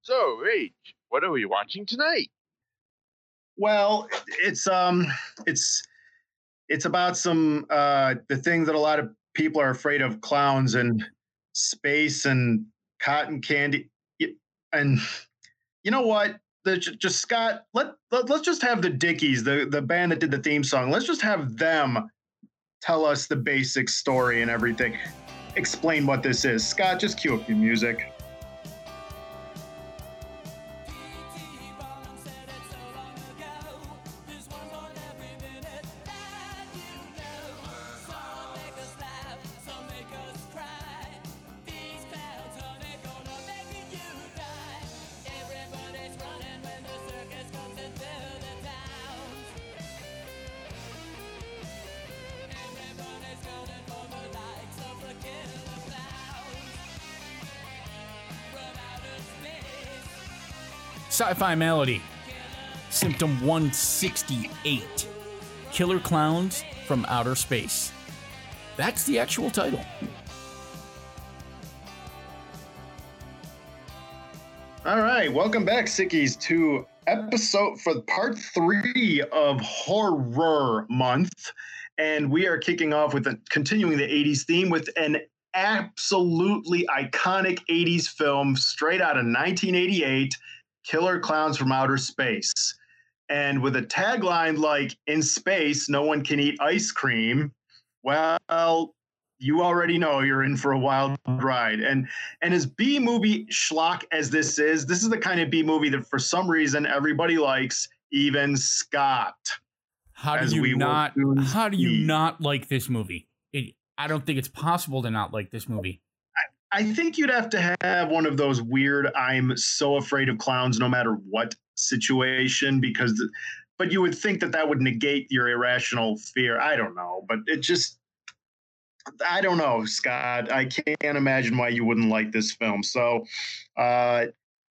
So, Rach, what are we watching tonight? Well, it's it's about some the thing that a lot of people are afraid of: clowns and space and cotton candy. And you know what? Just Scott, let's just have the Dickies, the band that did the theme song. Let's just have them tell us the basic story and everything. Explain what this is. Scott, just cue up your music. Sci-Fi Melody, Symptom 168, Killer Clowns from Outer Space. That's the actual title. All right, welcome back, Sickies, to episode for part 3 of Horror Month. And we are kicking off with continuing the 80s theme with an absolutely iconic 80s film straight out of 1988, Killer Clowns from Outer Space. And with a tagline like, "In space, no one can eat ice cream," well, you already know you're in for a wild ride. And as B-movie schlock as this is the kind of B-movie that for some reason everybody likes, even Scott. How do you not like this movie? I don't think it's possible to not like this movie. I think you'd have to have one of those weird "I'm so afraid of clowns no matter what" situation, but you would think that would negate your irrational fear. I don't know, but I don't know, Scott. I can't imagine why you wouldn't like this film. So, but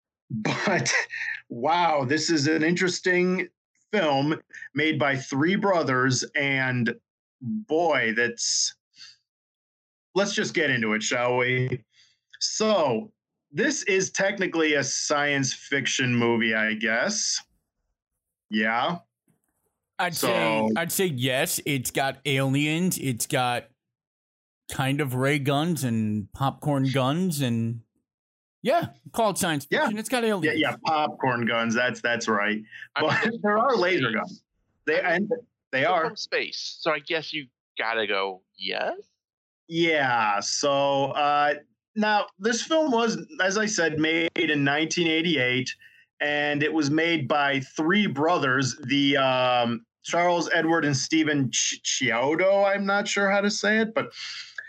wow, this is an interesting film made by three brothers, and boy, let's just get into it, shall we? So, this is technically a science fiction movie, I guess. Yeah. I'd say yes. It's got aliens. It's got kind of ray guns and popcorn guns, and call it science fiction. Yeah. It's got aliens. Yeah, popcorn guns. That's right. But there are laser guns. They are from space. So I guess you gotta go yes. Yeah. So now this film was, as I said, made in 1988, and it was made by three brothers, the Charles, Edward, and Stephen Chiodo. I'm not sure how to say it, but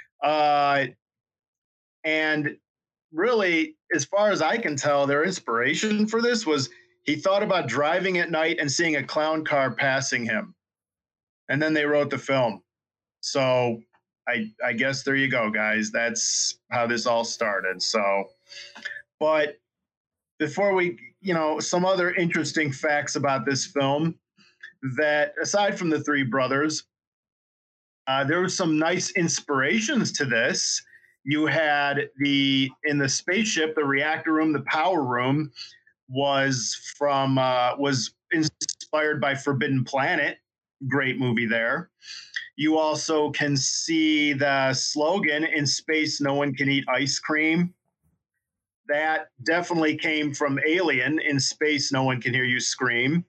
and really, as far as I can tell, their inspiration for this was he thought about driving at night and seeing a clown car passing him, and then they wrote the film. So I guess there you go, guys. That's how this all started. So, but before we, some other interesting facts about this film, that aside from the three brothers, there were some nice inspirations to this. You had in the spaceship, the reactor room, the power room was inspired by Forbidden Planet. Great movie there. You also can see the slogan, "In space, no one can eat ice cream." That definitely came from Alien. "In space, no one can hear you scream."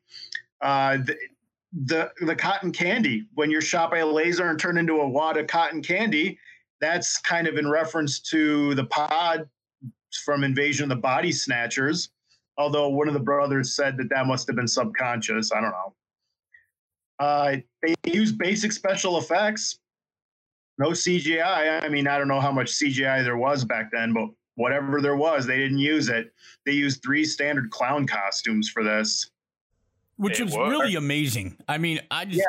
The cotton candy, when you're shot by a laser and turned into a wad of cotton candy, that's kind of in reference to the pod from Invasion of the Body Snatchers. Although one of the brothers said that must have been subconscious. I don't know. They use basic special effects, no CGI. I mean, I don't know how much CGI there was back then, but whatever there was, they didn't use it. They used 3 standard clown costumes for this, which was really amazing. I mean,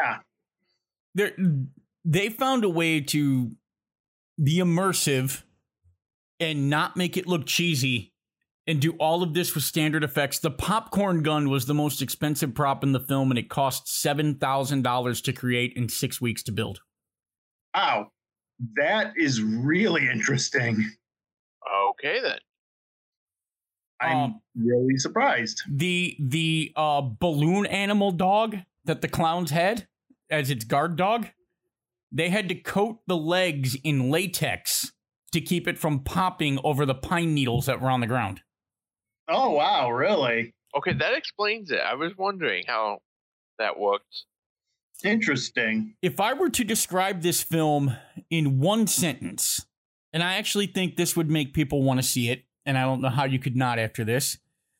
they found a way to be immersive and not make it look cheesy, and do all of this with standard effects. The popcorn gun was the most expensive prop in the film, and it cost $7,000 to create and 6 weeks to build. Wow, that is really interesting. Okay, then. I'm really surprised. The balloon animal dog that the clowns had as its guard dog, they had to coat the legs in latex to keep it from popping over the pine needles that were on the ground. Oh, wow, really? Okay, that explains it. I was wondering how that worked. Interesting. If I were to describe this film in one sentence, and I actually think this would make people want to see it, and I don't know how you could not after this.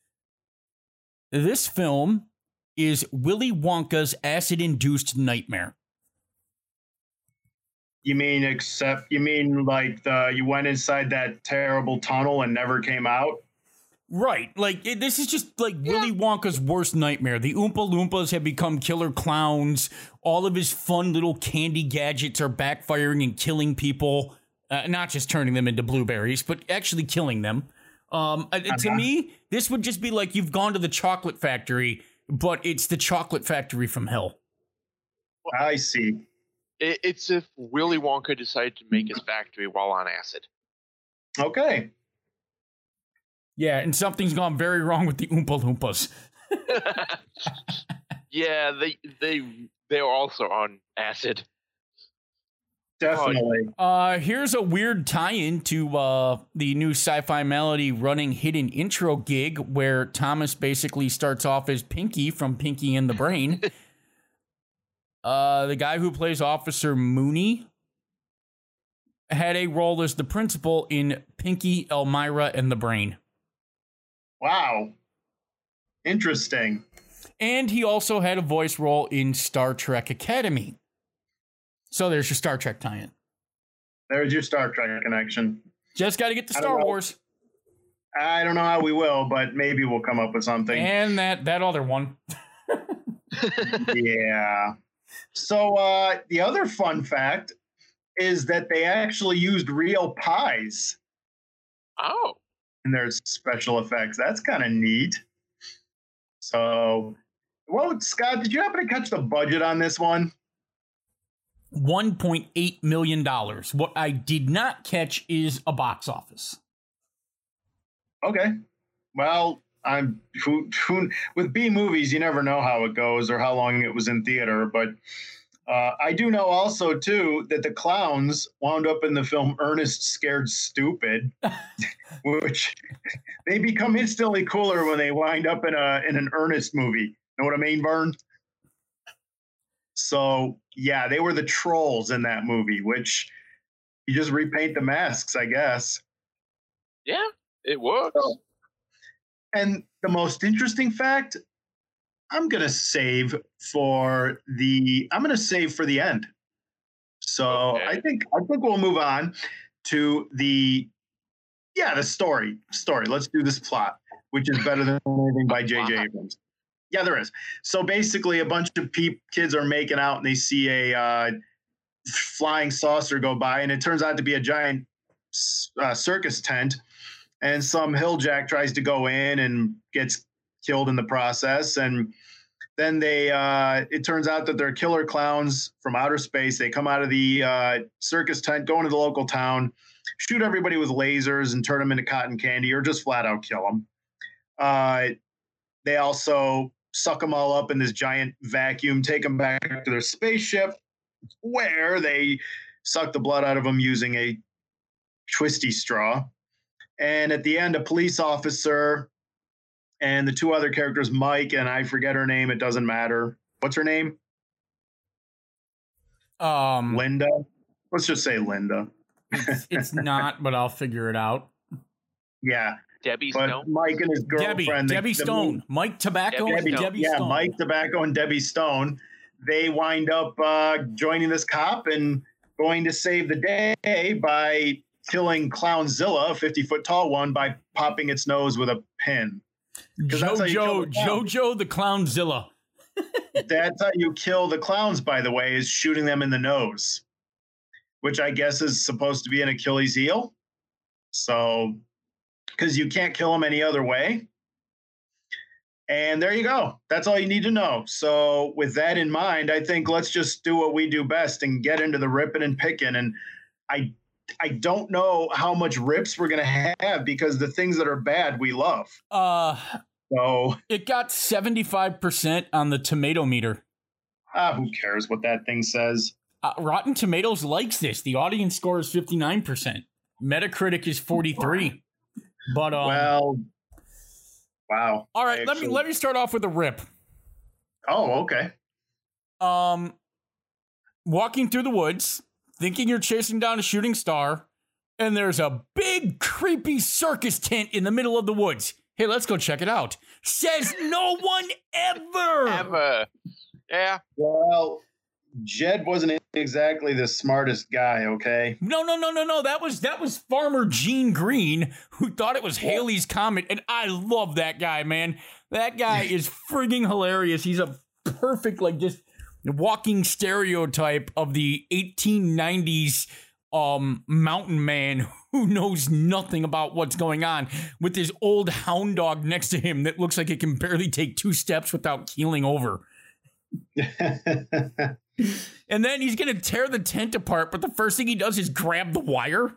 This film is Willy Wonka's acid-induced nightmare. You mean like you went inside that terrible tunnel and never came out? Right. Like, this is just like Willy Wonka's worst nightmare. The Oompa Loompas have become killer clowns. All of his fun little candy gadgets are backfiring and killing people. Not just turning them into blueberries, but actually killing them. To me, this would just be like you've gone to the chocolate factory, but it's the chocolate factory from hell. I see. It's if Willy Wonka decided to make his factory while on acid. Okay. Yeah, and something's gone very wrong with the Oompa Loompas. Yeah, they're also on acid. Definitely. Here's a weird tie-in to the new Sci-Fi Melody running hidden intro gig where Thomas basically starts off as Pinky from Pinky and the Brain. The guy who plays Officer Mooney had a role as the principal in Pinky, Elmira, and the Brain. Wow. Interesting. And he also had a voice role in Star Trek Academy. So there's your Star Trek tie-in. There's your Star Trek connection. Just got to get to Star Wars. I don't know how we will, but maybe we'll come up with something. And that other one. Yeah. So the other fun fact is that they actually used real pies Oh. in their special effects. That's kind of neat. So, well, Scott, did you happen to catch the budget on this one? $1.8 million. What I did not catch is a box office. Okay. Well, with B movies, you never know how it goes or how long it was in theater. But I do know also, too, that the clowns wound up in the film Ernest Scared Stupid, which they become instantly cooler when they wind up in an Ernest movie. Know what I mean, Vern? So, yeah, they were the trolls in that movie, which you just repaint the masks, I guess. Yeah, it works. So, and the most interesting fact, I'm going to save for the end. So Okay. I think we'll move on to the story. Let's do this plot, which is better than anything by J.J. Abrams. Yeah, there is. So basically, a bunch of kids are making out, and they see a flying saucer go by, and it turns out to be a giant circus tent. And some hilljack tries to go in and gets killed in the process. And then it turns out that they're killer clowns from outer space. They come out of the circus tent, go into the local town, shoot everybody with lasers and turn them into cotton candy, or just flat out kill them. They also suck them all up in this giant vacuum, take them back to their spaceship, where they suck the blood out of them using a twisty straw. And at the end, a police officer and the two other characters, Mike, and I forget her name. It doesn't matter. What's her name? Linda. Let's just say Linda. It's not, but I'll figure it out. Yeah. Debbie But Stone. Mike and his girlfriend. Debbie Stone. Mike Tobacco Debbie and Stone. Debbie Stone. Mike Tobacco and Debbie Stone. They wind up joining this cop and going to save the day by killing Clownzilla, a 50-foot tall one, by popping its nose with a pin. Jojo the Clownzilla. That's how you kill the clowns, by the way, is shooting them in the nose, which I guess is supposed to be an Achilles heel. So, because you can't kill them any other way. And there you go. That's all you need to know. So with that in mind, I think let's just do what we do best and get into the ripping and picking. And I I don't know how much rips we're gonna have because the things that are bad we love. So it got 75% on the tomato meter. Who cares what that thing says? Rotten Tomatoes likes this. The audience score is 59%. Metacritic is 43. But well, wow. All right, let me start off with a rip. Oh, okay. Walking through the woods, thinking you're chasing down a shooting star, and there's a big creepy circus tent in the middle of the woods. Hey, let's go check it out. Says no one ever. Ever. Yeah. Well, Jed wasn't exactly the smartest guy, okay? No. That was Farmer Gene Green, who thought it was Halley's Comet, and I love that guy, man. That guy is frigging hilarious. He's a perfect, like, just walking stereotype of the 1890s mountain man who knows nothing about what's going on, with his old hound dog next to him that looks like it can barely take 2 steps without keeling over. And then he's gonna tear the tent apart, but the first thing he does is grab the wire.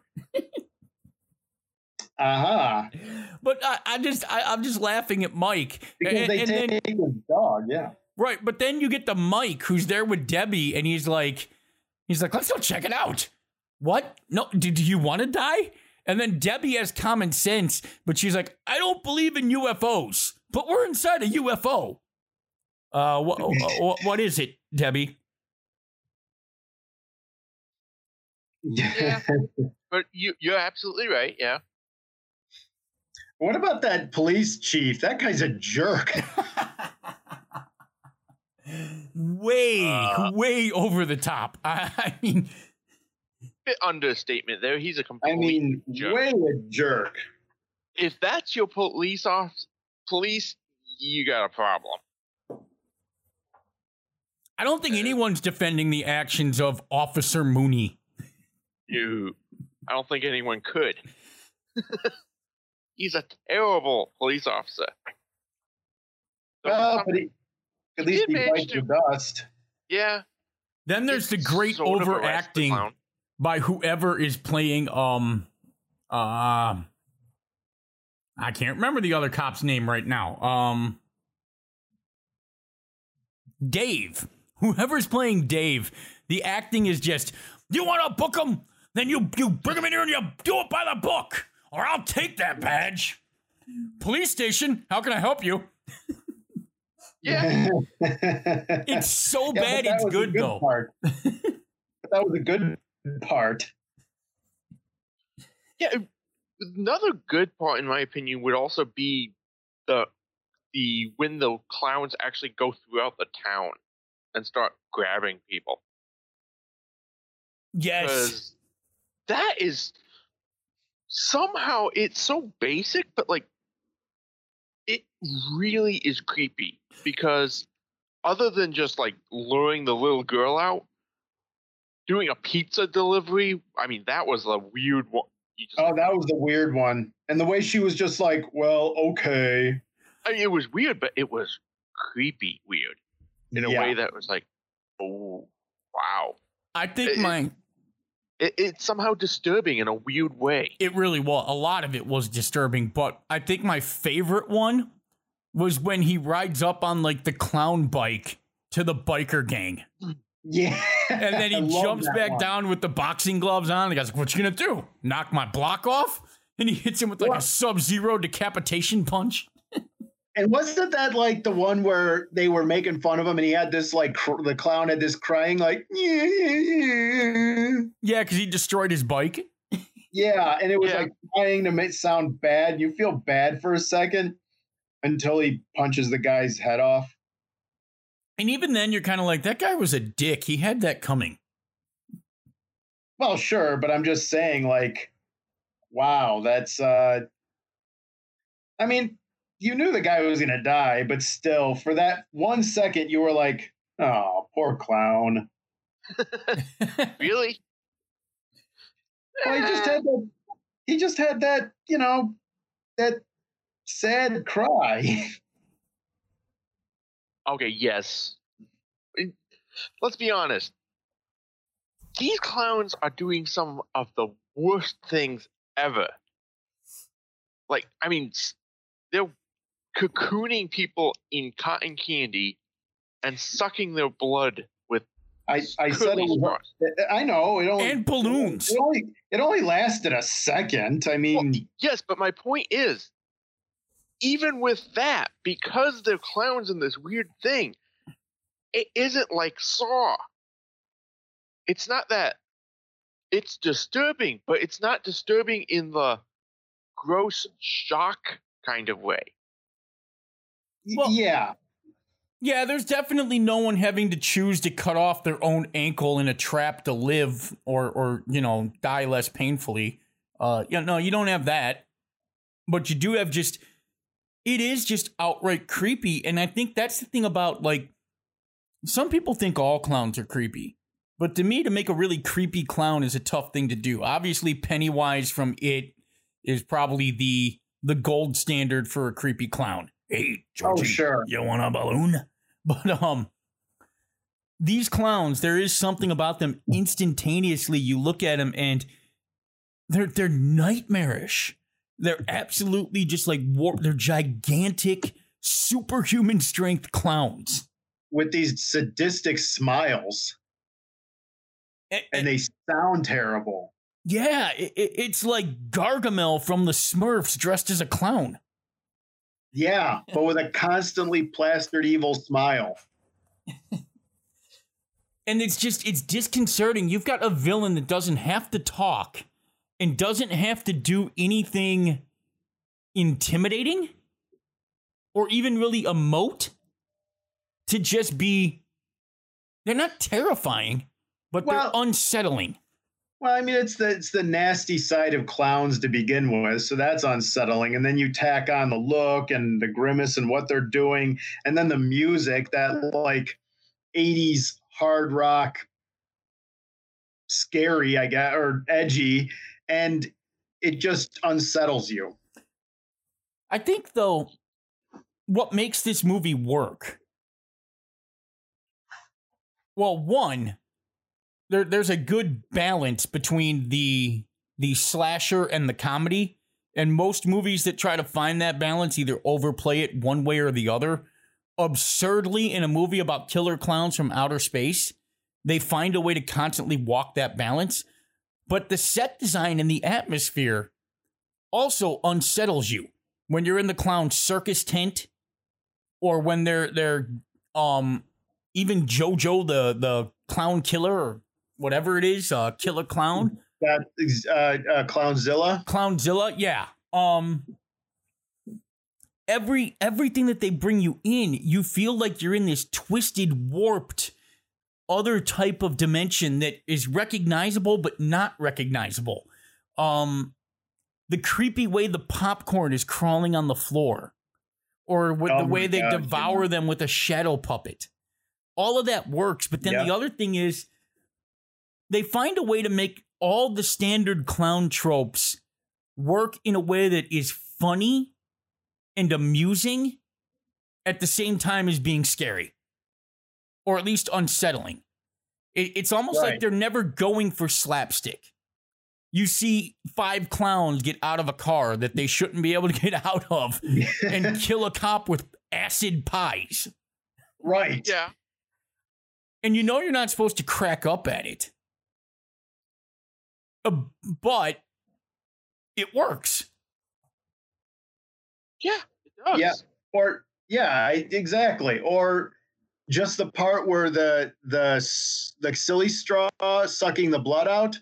But I'm just laughing at Mike because they take his dog, yeah. Right, but then you get the Mike who's there with Debbie, and he's like, let's go check it out. What? No, do you want to die? And then Debbie has common sense, but she's like, I don't believe in UFOs, but we're inside a UFO. What is it, Debbie? Yeah, but you're absolutely right. Yeah. What about that police chief? That guy's a jerk. Way over the top. I mean, bit understatement there. He's a complete jerk. Way a jerk. If that's your police, you got a problem. I don't think anyone's defending the actions of Officer Mooney. I don't think anyone could. He's a terrible police officer. Well, but at least he bites the dust. Yeah. Then there's the great overacting by whoever is playing I can't remember the other cop's name right now. Dave. Whoever's playing Dave, the acting is just, you want to book him? Then you bring him in here and you do it by the book, or I'll take that badge. Police station, how can I help you? Yeah. It's so bad it's good though. That was a good part. Yeah, another good part, in my opinion, would also be the when the clowns actually go throughout the town and start grabbing people. Yes. Because that is somehow, it's so basic, but like it really is creepy, because other than just like luring the little girl out, doing a pizza delivery, I mean, that was a weird one. That was the weird one. And the way she was just like, well, okay. I mean, it was weird, but it was creepy weird in a way that was like, oh, wow. I think it's somehow disturbing in a weird way. It really was. A lot of it was disturbing, but I think my favorite one was when he rides up on like the clown bike to the biker gang. Yeah. And then he jumps back down with the boxing gloves on. The guy's like, what you gonna do? Knock my block off? And he hits him with like a Sub-Zero decapitation punch. And wasn't that like the one where they were making fun of him and he had this like, the clown had this crying like, yeah, because he destroyed his bike. Yeah, and it was like trying to make it sound bad. You feel bad for a second until he punches the guy's head off. And even then, you're kind of like, that guy was a dick. He had that coming. Well, sure, but I'm just saying, like, wow, that's, I mean, you knew the guy was going to die, but still, for that 1 second, you were like, oh, poor clown. Really? Well, he just had that, you know, that sad cry. Okay, yes. Let's be honest. These clowns are doing some of the worst things ever. Like, I mean, they're cocooning people in cotton candy and sucking their blood with I said it curly was, straws. I know it only And balloons. It only lasted a second. I mean, Well, yes, but my point is, even with that, because they're clowns in this weird thing, it isn't like Saw. It's not that. It's disturbing, but it's not disturbing in the gross shock kind of way. Well, yeah. Yeah, there's definitely no one having to choose to cut off their own ankle in a trap to live or die less painfully. No, you don't have that. But you do have it is just outright creepy. And I think that's the thing about, like, some people think all clowns are creepy. But to me, to make a really creepy clown is a tough thing to do. Obviously, Pennywise from It is probably the gold standard for a creepy clown. Hey, Georgie, sure. You want a balloon? But these clowns, there is something about them instantaneously. You look at them and they're nightmarish. They're absolutely just like they're gigantic, superhuman strength clowns with these sadistic smiles, and they sound terrible. Yeah, it's like Gargamel from the Smurfs dressed as a clown. Yeah, but with a constantly plastered evil smile. And it's disconcerting. You've got a villain that doesn't have to talk and doesn't have to do anything intimidating or even really emote to just be, they're not terrifying, but they're unsettling. Well, I mean, it's the nasty side of clowns to begin with, so that's unsettling. And then you tack on the look and the grimace and what they're doing, and then the music, that like 80s hard rock, scary, I guess, or edgy, and it just unsettles you. I think, though, what makes this movie work, well, one, there's a good balance between the slasher and the comedy, and most movies that try to find that balance either overplay it one way or the other. Absurdly, in a movie about killer clowns from outer space, they find a way to constantly walk that balance, but the set design and the atmosphere also unsettles you when you're in the clown circus tent, or when they're even Jojo the clown killer, or whatever it is, killer clown. That is Clownzilla. Clownzilla, yeah. Everything that they bring you in, you feel like you're in this twisted, warped, other type of dimension that is recognizable but not recognizable. The creepy way the popcorn is crawling on the floor, or with the way they devour them with a shadow puppet. All of that works, but then the other thing is, they find a way to make all the standard clown tropes work in a way that is funny and amusing at the same time as being scary, or at least unsettling. It's almost like they're never going for slapstick. You see 5 clowns get out of a car that they shouldn't be able to get out of and kill a cop with acid pies. Right. Yeah. And you're not supposed to crack up at it. But it works. Yeah, it does. Yeah. Or exactly. Or just the part where the silly straw sucking the blood out.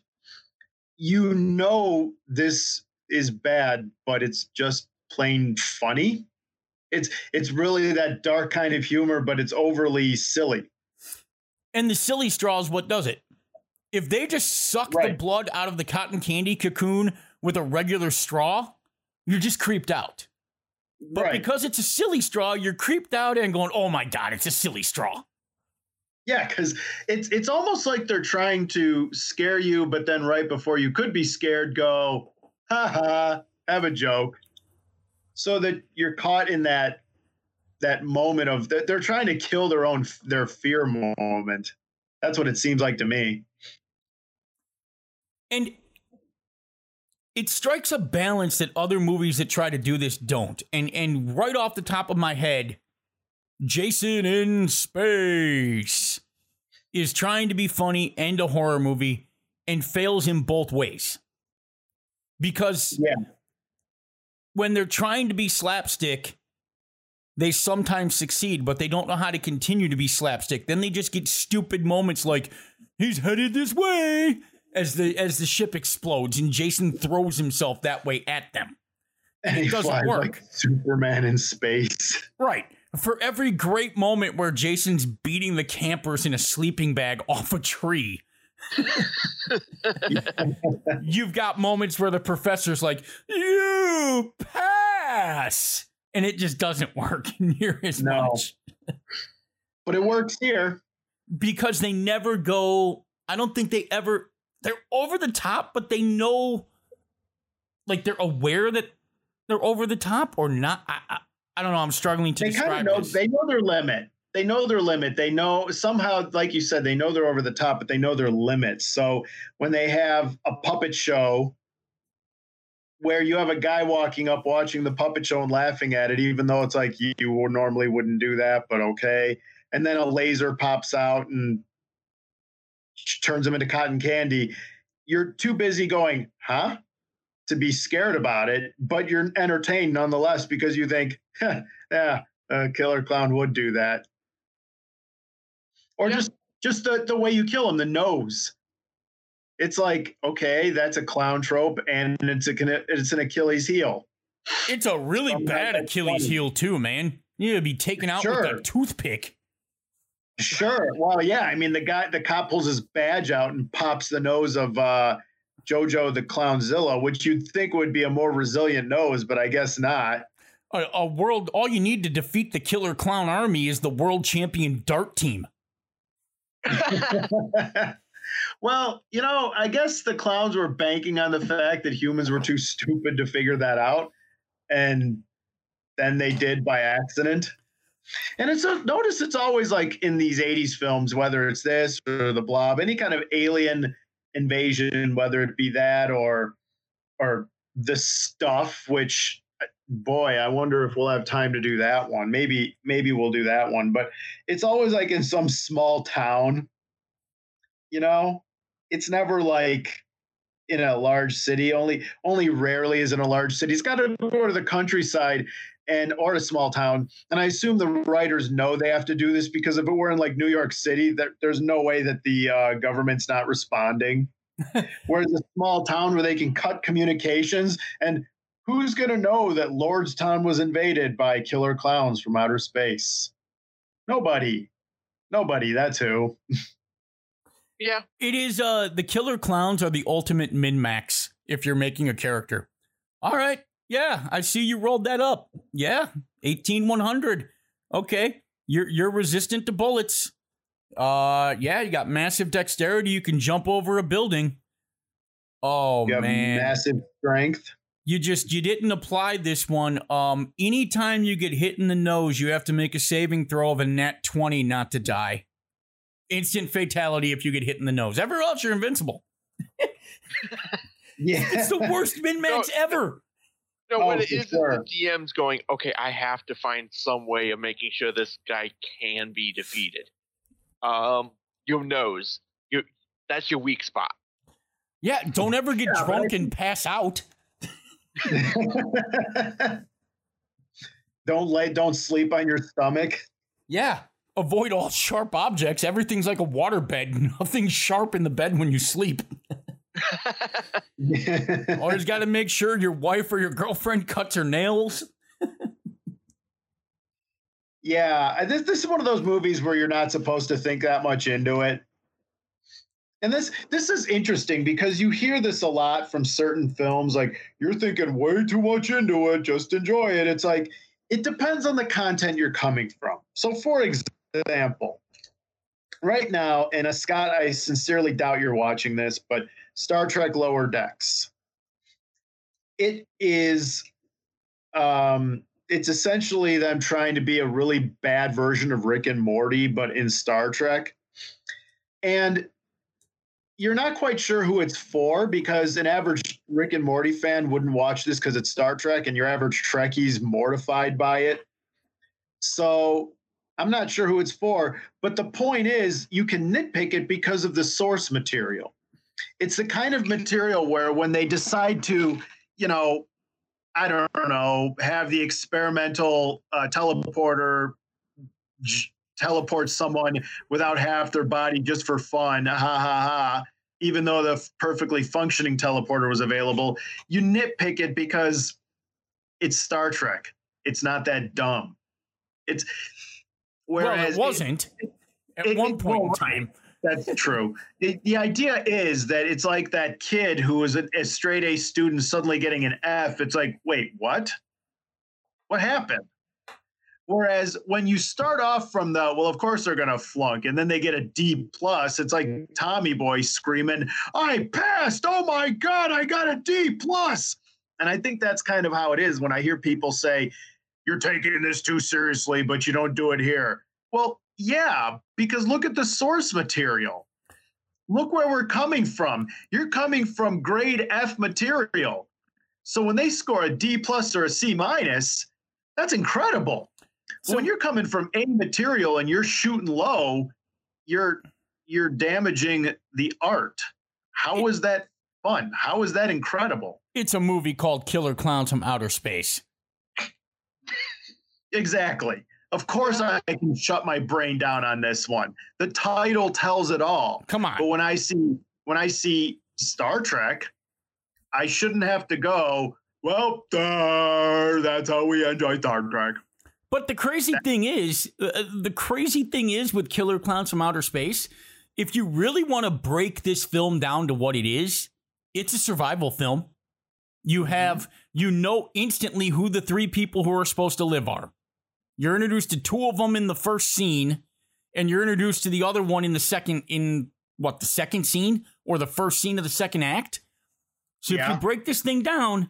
This is bad, but it's just plain funny. It's really that dark kind of humor, but it's overly silly. And the silly straw is what does it. If they just suck the blood out of the cotton candy cocoon with a regular straw, you're just creeped out. But because it's a silly straw, you're creeped out and going, oh my God, it's a silly straw. Yeah, because it's almost like they're trying to scare you, but then right before you could be scared, go, ha ha, have a joke. So that you're caught in that moment of that they're trying to kill their fear moment. That's what it seems like to me. And it strikes a balance that other movies that try to do this don't. And right off the top of my head, Jason in Space is trying to be funny and a horror movie and fails in both ways. Because when they're trying to be slapstick, they sometimes succeed, but they don't know how to continue to be slapstick. Then they just get stupid moments like, he's headed this way, as the ship explodes and Jason throws himself that way at them. And it doesn't work. Like Superman in space. Right. For every great moment where Jason's beating the campers in a sleeping bag off a tree, you've got moments where the professor's like, you pass. And it just doesn't work near as much. But it works here. Because they never go, I don't think they ever, they're over the top, but they know, like they're aware that they're over the top or not. I don't know. I'm struggling to describe this. They know their limit. They know their limit. They know somehow, like you said, they know they're over the top, but they know their limits. So when they have a puppet show where you have a guy walking up, watching the puppet show and laughing at it, even though it's like you normally wouldn't do that, but okay. And then a laser pops out and turns him into cotton candy. You're too busy going, huh? To be scared about it, but you're entertained nonetheless because you think, yeah, a killer clown would do that. Or just the way you kill him, the nose. It's like, okay, that's a clown trope, and it's an Achilles heel. It's a really bad Achilles heel too, man. You need to be taken out with a toothpick. Sure. Well, yeah. I mean, the cop pulls his badge out and pops the nose of Jojo the Clownzilla, which you'd think would be a more resilient nose, but I guess not. All you need to defeat the killer clown army is the world champion dart team. Well, I guess the clowns were banking on the fact that humans were too stupid to figure that out. And then they did by accident. And notice it's always like in these 80s films, whether it's this or the Blob, any kind of alien invasion, whether it be that or the Stuff, which, boy, I wonder if we'll have time to do that one. Maybe we'll do that one. But it's always like in some small town. It's never like in a large city. Only rarely is in a large city. It's got to go to the countryside or a small town. And I assume the writers know they have to do this because if it were in like New York City, there's no way that the government's not responding. Whereas a small town where they can cut communications, and who's going to know that Lordstown was invaded by killer clowns from outer space? Nobody. That's who. Yeah. It is, the killer clowns are the ultimate min-max if you're making a character. All right. Yeah, I see you rolled that up. Yeah, 18-100. Okay. You're resistant to bullets. Yeah, you got massive dexterity. You can jump over a building. Oh, you have man. Massive strength. You didn't apply this one. Anytime you get hit in the nose, you have to make a saving throw of a nat 20 not to die. Instant fatality if you get hit in the nose. Everywhere else, you're invincible. Yeah. It's the worst min-max ever. No, what it is the DM's going, okay, I have to find some way of making sure this guy can be defeated. Your nose. That's your weak spot. Yeah, don't ever get drunk and pass out. Don't sleep on your stomach. Yeah. Avoid all sharp objects. Everything's like a waterbed. Nothing's sharp in the bed when you sleep. Always got to make sure your wife or your girlfriend cuts her nails. Yeah, this is one of those movies where you're not supposed to think that much into it. And this is interesting because you hear this a lot from certain films, like, you're thinking way too much into it, just enjoy it. It's like, it depends on the content you're coming from. So, for example, right now, and Scott, I sincerely doubt you're watching this, but Star Trek Lower Decks. It is, it's essentially them trying to be a really bad version of Rick and Morty, but in Star Trek. And you're not quite sure who it's for, because an average Rick and Morty fan wouldn't watch this because it's Star Trek, and your average Trekkie's mortified by it. So I'm not sure who it's for, but the point is you can nitpick it because of the source material. It's the kind of material where when they decide to, I don't know, have the experimental teleporter teleport someone without half their body just for fun, ha ha ha, even though the perfectly functioning teleporter was available, you nitpick it because it's Star Trek. It's not that dumb. It's whereas it wasn't at one point in time. That's true. The idea is that it's like that kid who was a straight A student suddenly getting an F. It's like, wait, what? What happened? Whereas when you start off from well, of course they're going to flunk, and then they get a D+. It's like Tommy Boy screaming, I passed. Oh my God, I got a D+. And I think that's kind of how it is when I hear people say, you're taking this too seriously, but you don't do it here. Well, yeah, because look at the source material. Look where we're coming from. You're coming from grade F material. So when they score a D+ or a C-, that's incredible. So when you're coming from A material and you're shooting low, you're damaging the art. How is that fun? How is that incredible? It's a movie called Killer Clowns from Outer Space. Exactly. Of course I can shut my brain down on this one. The title tells it all. Come on. But when I see Star Trek, I shouldn't have to go, well, that's how we enjoy Star Trek. But the crazy thing is with Killer Clowns from Outer Space, if you really want to break this film down to what it is, it's a survival film. You have, instantly who the three people who are supposed to live are. You're introduced to two of them in the first scene, and you're introduced to the other one in the second scene or the first scene of the second act. So if you break this thing down,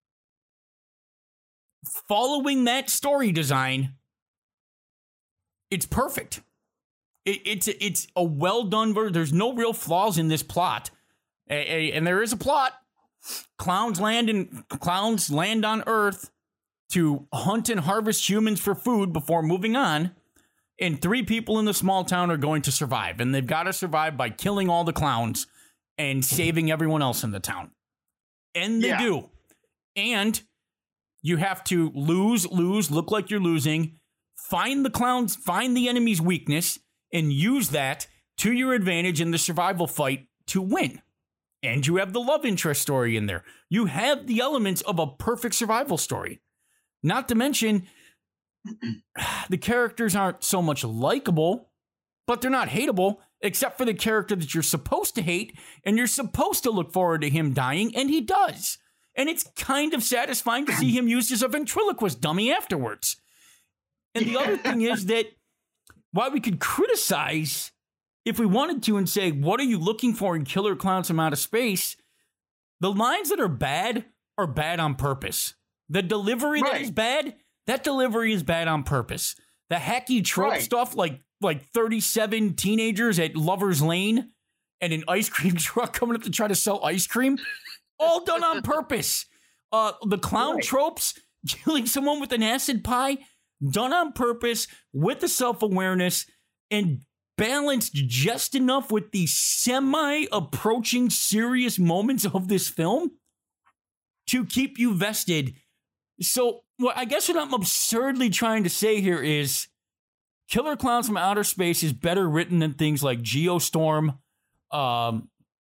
following that story design, it's perfect. It's a well done version. There's no real flaws in this plot, and there is a plot. Clowns land on Earth to hunt and harvest humans for food before moving on, and three people in the small town are going to survive, and they've got to survive by killing all the clowns and saving everyone else in the town. And they do. And you have to lose, look like you're losing, find the clowns, find the enemy's weakness, and use that to your advantage in the survival fight to win. And you have the love interest story in there. You have the elements of a perfect survival story. Not to mention, the characters aren't so much likable, but they're not hateable, except for the character that you're supposed to hate, and you're supposed to look forward to him dying, and he does. And it's kind of satisfying to see him used as a ventriloquist dummy afterwards. And the other thing is that while we could criticize if we wanted to and say, what are you looking for in Killer Clowns from Outer Space? The lines that are bad on purpose. The delivery that is bad, that delivery is bad on purpose. The hacky trope stuff like 37 teenagers at Lover's Lane and an ice cream truck coming up to try to sell ice cream, all done on purpose. The clown tropes, killing someone with an acid pie, done on purpose with the self-awareness and balanced just enough with the semi-approaching serious moments of this film to keep you vested. So, I guess what I'm absurdly trying to say here is Killer Clowns from Outer Space is better written than things like Geostorm. I'm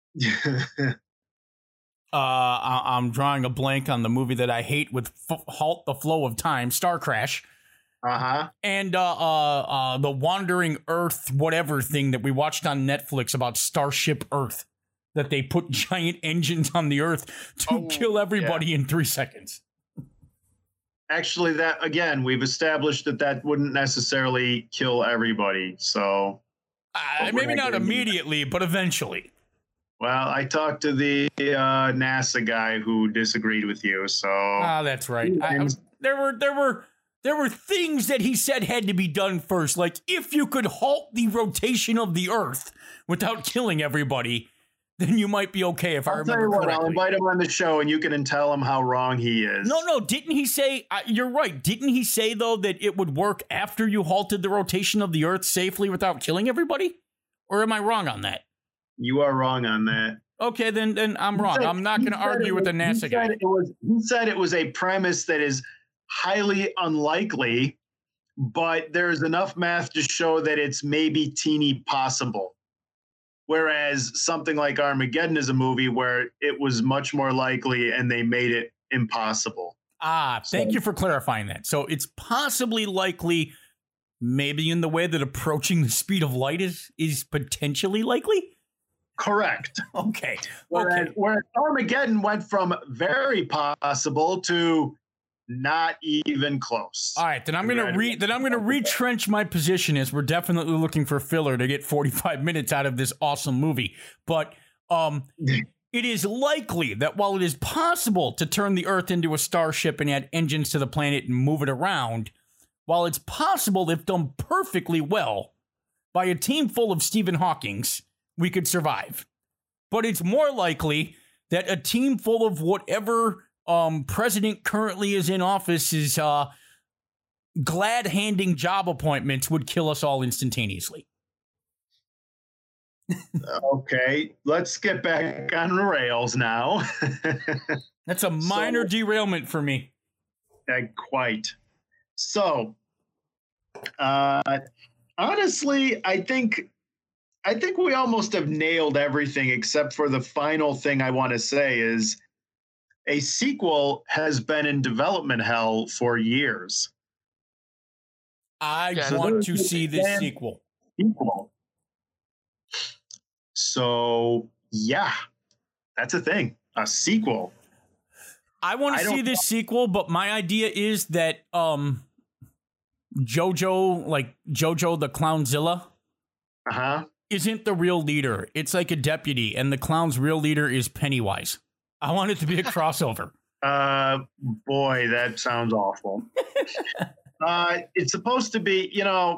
drawing a blank on the movie that I hate with Halt the Flow of Time, Star Crash. And the Wandering Earth whatever thing that we watched on Netflix about Starship Earth, that they put giant engines on the Earth to kill everybody in 3 seconds. Actually, that again, we've established that wouldn't necessarily kill everybody. So maybe not immediately, but eventually. Well, I talked to the NASA guy who disagreed with you. So that's right. There were things that he said had to be done first, like if you could halt the rotation of the Earth without killing everybody, then you might be okay if I I'll tell remember you what, correctly. I'll invite him on the show and you can tell him how wrong he is. No, didn't he say, you're right, didn't he say, though, that it would work after you halted the rotation of the Earth safely without killing everybody? Or am I wrong on that? You are wrong on that. Okay, then I'm wrong. I'm not going to argue with the NASA guy. He said it was a premise that is highly unlikely, but there's enough math to show that it's maybe teeny possible. Whereas something like Armageddon is a movie where it was much more likely and they made it impossible. Thank you for clarifying that. So it's possibly likely, maybe in the way that approaching the speed of light is potentially likely? Correct. Okay. Whereas Armageddon went from very possible to not even close. All right, then I'm gonna retrench my position as we're definitely looking for filler to get 45 minutes out of this awesome movie. But it is likely that while it is possible to turn the Earth into a starship and add engines to the planet and move it around, while it's possible, if done perfectly well by a team full of Stephen Hawkings, we could survive. But it's more likely that a team full of whatever president currently is in office is glad-handing job appointments would kill us all instantaneously. Okay, let's get back on the rails now. That's a minor derailment for me. Quite. So, honestly, I think we almost have nailed everything except for the final thing I want to say is a sequel has been in development hell for years. I want to see this sequel. So, yeah, that's a thing. A sequel. I want to see this sequel, but my idea is that Jojo the Clownzilla, isn't the real leader. It's like a deputy, and the clown's real leader is Pennywise. I want it to be a crossover. Boy, that sounds awful. It's supposed to be,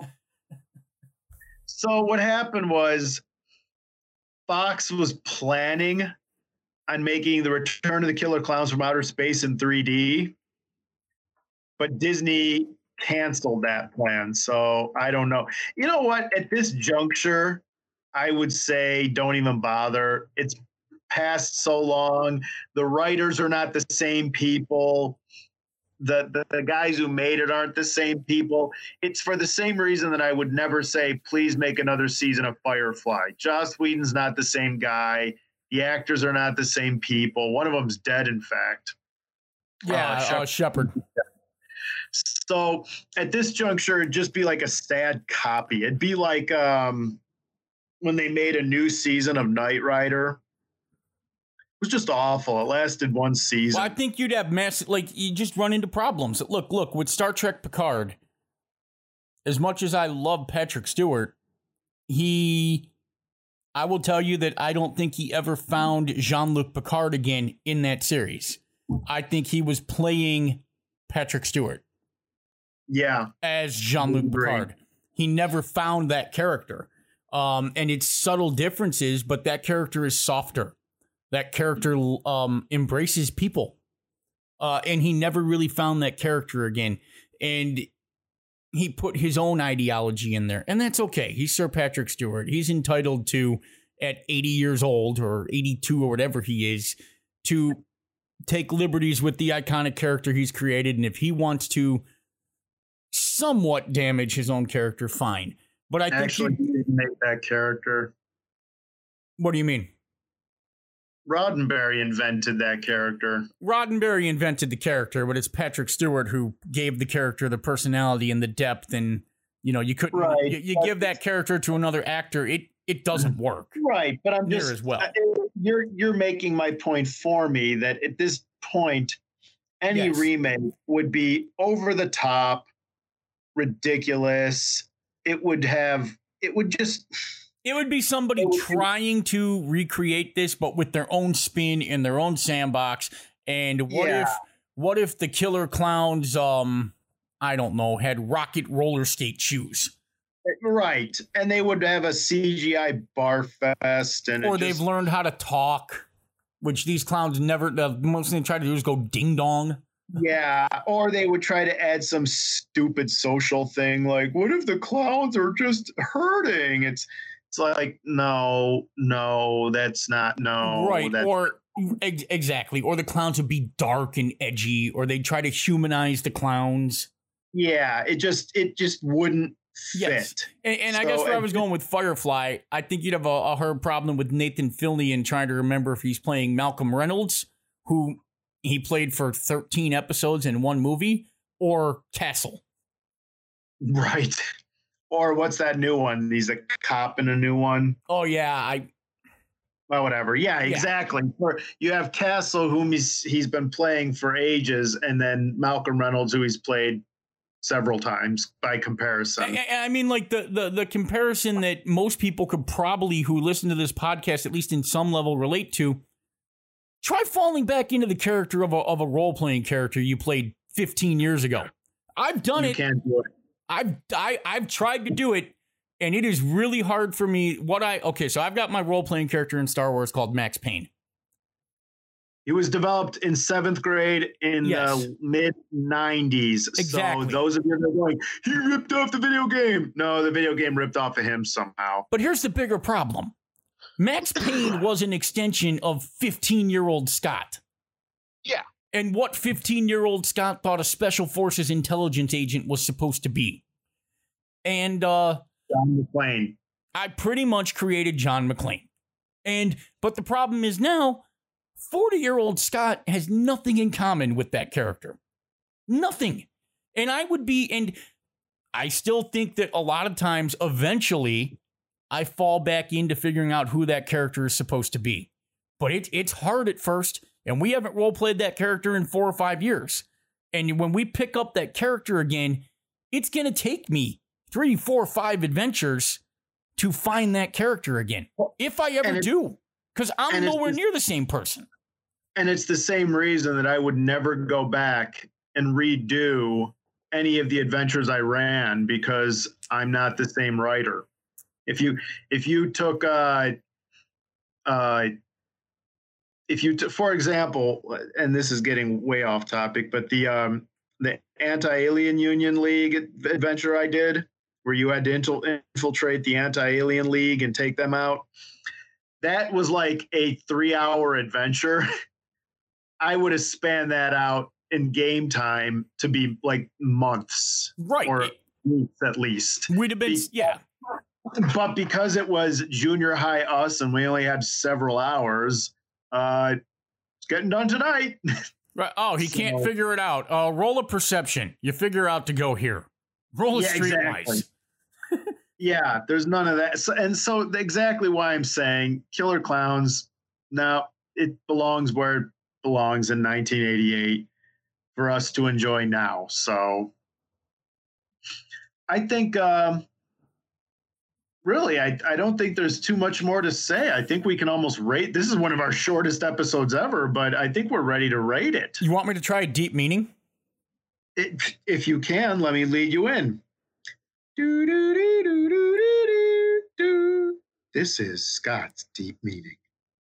so what happened was Fox was planning on making the Return of the Killer Clowns from Outer Space in 3D, but Disney canceled that plan. So I don't know. You know what? At this juncture, I would say don't even bother. It's passed so long. The writers are not the same people. The guys who made it aren't the same people. It's for the same reason that I would never say, please make another season of Firefly. Joss Whedon's not the same guy. The actors are not the same people. One of them's dead, in fact. Yeah, Shepard. So at this juncture, it'd just be like a sad copy. It'd be like when they made a new season of Knight Rider. It was just awful. It lasted one season. Well, I think you'd have massive, you just run into problems. Look, with Star Trek Picard, as much as I love Patrick Stewart, I will tell you that I don't think he ever found Jean-Luc Picard again in that series. I think he was playing Patrick Stewart. Yeah. As Jean-Luc Picard. He never found that character. And it's subtle differences, but that character is softer. That character embraces people. And he never really found that character again. And he put his own ideology in there. And that's okay. He's Sir Patrick Stewart. He's entitled to, at 80 years old or 82 or whatever he is, to take liberties with the iconic character he's created. And if he wants to somewhat damage his own character, fine. But I think he didn't make that character. What do you mean? Roddenberry invented that character. Roddenberry invented the character, but it's Patrick Stewart who gave the character the personality and the depth. And, you couldn't, you give that character to another actor. It doesn't work. Right. But I'm just, as well. You're making my point for me that at this point, any remake would be over the top, ridiculous. It would be somebody trying to recreate this, but with their own spin in their own sandbox. And what if the killer clowns, I don't know, had rocket roller skate shoes? Right. And they would have a CGI bar fest. And or they've learned how to talk, which these clowns never, the most thing they try to do is go ding dong. Yeah. Or they would try to add some stupid social thing like, what if the clowns are just hurting? It's like, no, that's not, no. Right. Or exactly. Or the clowns would be dark and edgy, or they try to humanize the clowns. Yeah. It just wouldn't fit. Yes. And I guess where I was going with Firefly, I think you'd have a hard problem with Nathan Fillion trying to remember if he's playing Malcolm Reynolds, who he played for 13 episodes in one movie, or Castle. Right. Or what's that new one? He's a cop in a new one. Oh, yeah. Well, whatever. Yeah, exactly. Or you have Castle, whom he's been playing for ages, and then Malcolm Reynolds, who he's played several times by comparison. I mean, like the comparison that most people could probably, who listen to this podcast, at least in some level, relate to. Try falling back into the character of a role-playing character you played 15 years ago. I've done it. You can't do it. I've tried to do it, and it is really hard for me. So I've got my role-playing character in Star Wars called Max Payne. He was developed in 7th grade in the mid-90s. Exactly. So those of you that are going, he ripped off the video game. No, the video game ripped off of him somehow. But here's the bigger problem. Max Payne was an extension of 15-year-old Scott. Yeah. And what 15-year-old Scott thought a Special Forces intelligence agent was supposed to be. And John McClane. I pretty much created John McClane. But the problem is now, 40-year-old Scott has nothing in common with that character. Nothing. And I still think that a lot of times, eventually, I fall back into figuring out who that character is supposed to be. But it's hard at first, and we haven't role-played that character in 4 or 5 years. And when we pick up that character again, it's going to take me 3, 4, 5 adventures to find that character again. If I ever do. Because I'm nowhere near the same person. And it's the same reason that I would never go back and redo any of the adventures I ran, because I'm not the same writer. If you took for example, and this is getting way off topic, but the Anti-Alien Union League adventure I did, where you had to infiltrate the Anti-Alien League and take them out, that was like a 3-hour adventure. I would have spanned that out in game time to be like months, right, or weeks at least. We'd have been, But because it was junior high us and we only had several hours, it's getting done tonight. Right. Oh, he can't figure it out. Roll a perception. You figure out to go here. Roll a streetwise. Exactly. Yeah, there's none of that. So exactly why I'm saying Killer Clowns, now it belongs where it belongs in 1988 for us to enjoy now. So I think... really, I don't think there's too much more to say. I think we can almost rate. This is one of our shortest episodes ever, but I think we're ready to rate it. You want me to try deep meaning? If you can, let me lead you in. This is Scott's deep meaning.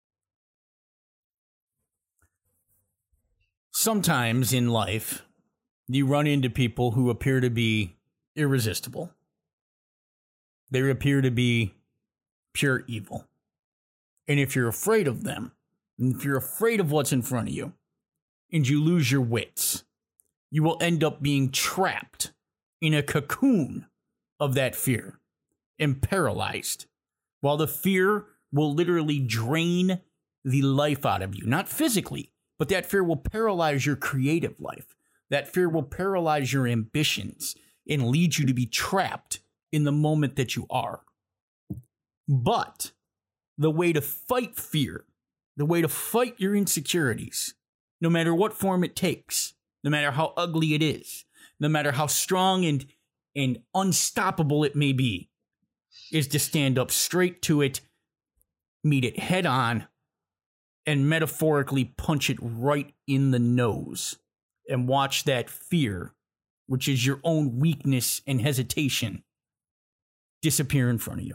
Sometimes in life, you run into people who appear to be irresistible. They appear to be pure evil. And if you're afraid of them, and if you're afraid of what's in front of you, and you lose your wits, you will end up being trapped in a cocoon of that fear and paralyzed, while the fear will literally drain the life out of you. Not physically, but that fear will paralyze your creative life. That fear will paralyze your ambitions and lead you to be trapped in the moment that you are. But the way to fight fear, the way to fight your insecurities, no matter what form it takes, no matter how ugly it is, no matter how strong and unstoppable it may be, is to stand up straight to it, meet it head on, and metaphorically punch it right in the nose and watch that fear, which is your own weakness and hesitation, disappear in front of you.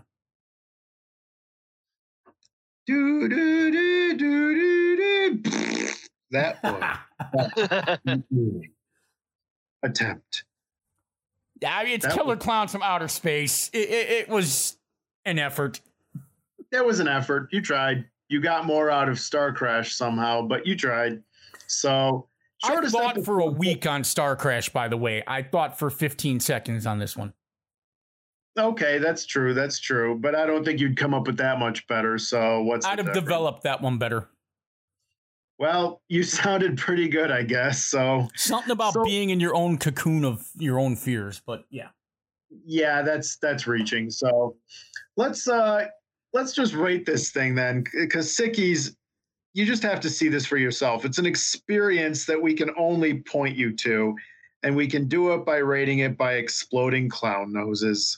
Do, do, do, do, do, do. That was attempt. I mean, it's That Killer Clowns from Outer Space. It was an effort. There was an effort. You tried. You got more out of Star Crash somehow, but you tried. So I thought for a week on Star Crash, by the way. I thought for 15 seconds on this one. Okay, that's true. That's true. But I don't think you'd come up with that much better. So I'd have developed that one better. Well, you sounded pretty good, I guess. So something about being in your own cocoon of your own fears, but yeah. Yeah, that's reaching. So let's just rate this thing then, because Sickies, you just have to see this for yourself. It's an experience that we can only point you to, and we can do it by rating it by exploding clown noses.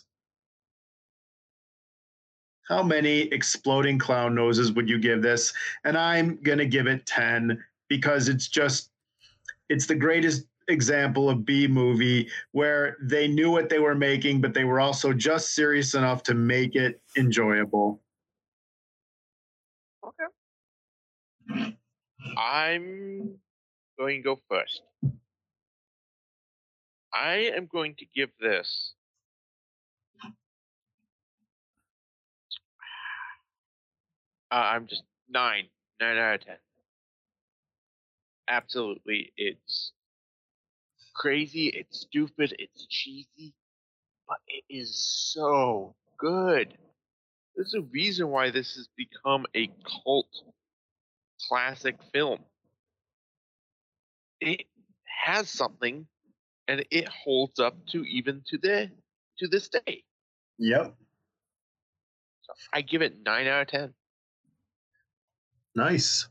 How many exploding clown noses would you give this? And I'm going to give it 10 because it's the greatest example of B movie where they knew what they were making, but they were also just serious enough to make it enjoyable. Okay. I'm going to go first. I am going to give this I'm just 9 out of 10. Absolutely. It's crazy, it's stupid, it's cheesy, but it is so good. There's a reason why this has become a cult classic film. It has something, and it holds up to this day. Yep. So I give it 9 out of 10. Nice.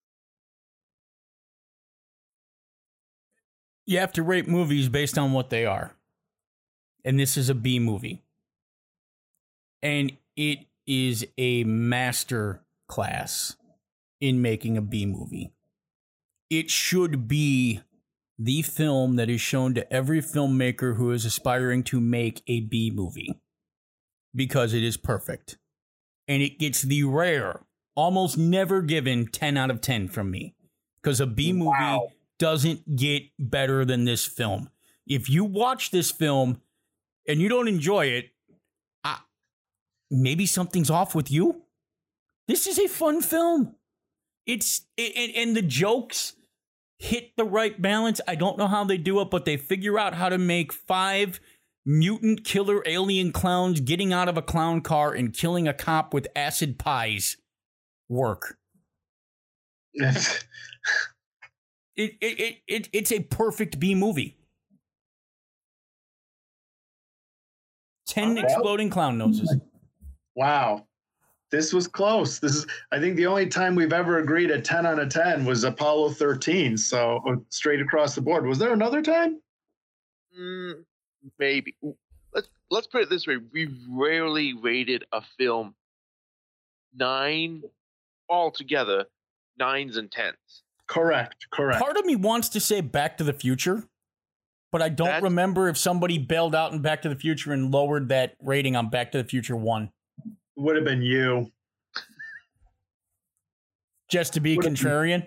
You have to rate movies based on what they are. And this is a B movie. And it is a master class in making a B movie. It should be the film that is shown to every filmmaker who is aspiring to make a B movie. Because it is perfect. And it gets the rare, almost never given 10 out of 10 from me. Because a B movie doesn't get better than this film. If you watch this film and you don't enjoy it, maybe something's off with you. This is a fun film. And the jokes hit the right balance. I don't know how they do it, but they figure out how to make 5 mutant killer alien clowns getting out of a clown car and killing a cop with acid pies work. It's a perfect B movie. 10 exploding clown noses. Wow. This was close. I think the only time we've ever agreed at 10 out of 10 was Apollo 13. So straight across the board. Was there another time? Maybe. Let's put it this way. We've rarely rated a film 9 altogether, 9s and 10s. Correct. Part of me wants to say Back to the Future, but I don't remember if somebody bailed out in Back to the Future and lowered that rating on Back to the Future 1. Would have been you. Just to be contrarian?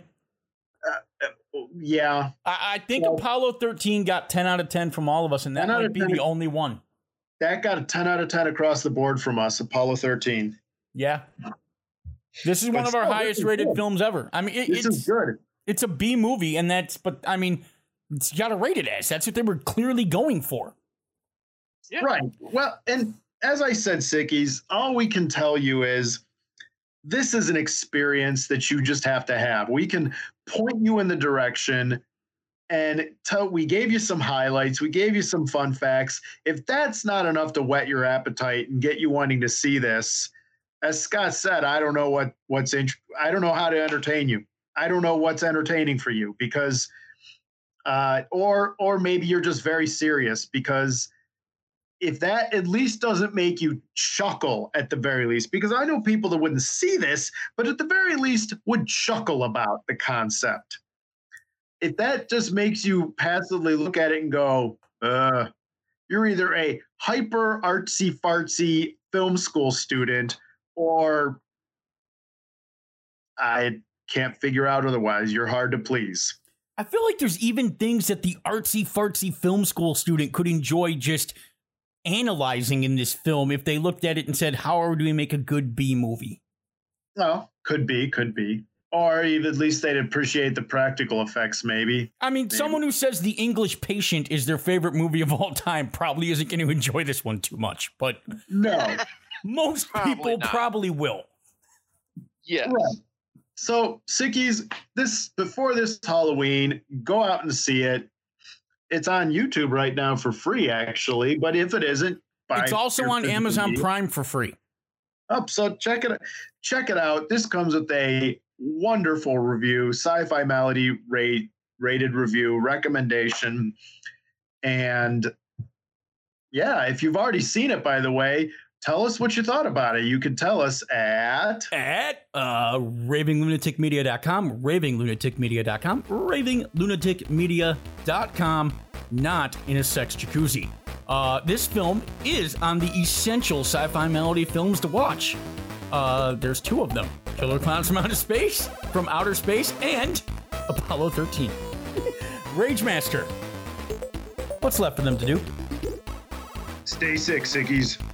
Yeah. I think Apollo 13 got 10 out of 10 from all of us, and that might be the only one. That got a 10 out of 10 across the board from us, Apollo 13. Yeah. This is one of our highest rated films ever. I mean, this is good. It's a B movie, you got to rate it as. That's what they were clearly going for. Yeah. Right. Well, and as I said, Sickies, all we can tell you is this is an experience that you just have to have. We can point you in the direction and we gave you some highlights. We gave you some fun facts. If that's not enough to whet your appetite and get you wanting to see this, as Scott said, I don't know I don't know how to entertain you. I don't know what's entertaining for you because, or maybe you're just very serious because if that at least doesn't make you chuckle at the very least, because I know people that wouldn't see this, but at the very least would chuckle about the concept. If that just makes you passively look at it and go, you're either a hyper artsy fartsy film school student, or I can't figure out otherwise. You're hard to please. I feel like there's even things that the artsy fartsy film school student could enjoy just analyzing in this film if they looked at it and said, how do we make a good B movie? Well, could be. Or even at least they'd appreciate the practical effects, maybe. I mean, someone who says The English Patient is their favorite movie of all time probably isn't going to enjoy this one too much, but no, most people probably will. Yes. Right. So, Sickies, before this Halloween, go out and see it. It's on YouTube right now for free, actually. But if it isn't, it's also on Amazon Prime for free. So check it out. This comes with a wonderful review, Sci-Fi Malady rated review recommendation. And yeah, if you've already seen it, by the way, tell us what you thought about it. You can tell us at ravinglunaticmedia.com, ravinglunaticmedia.com, ravinglunaticmedia.com, not in a sex jacuzzi. This film is on the essential Sci-Fi Malady films to watch. There's two of them: Killer Clowns from Outer Space, and Apollo 13. Ragemaster. What's left for them to do? stay sick, Sickies.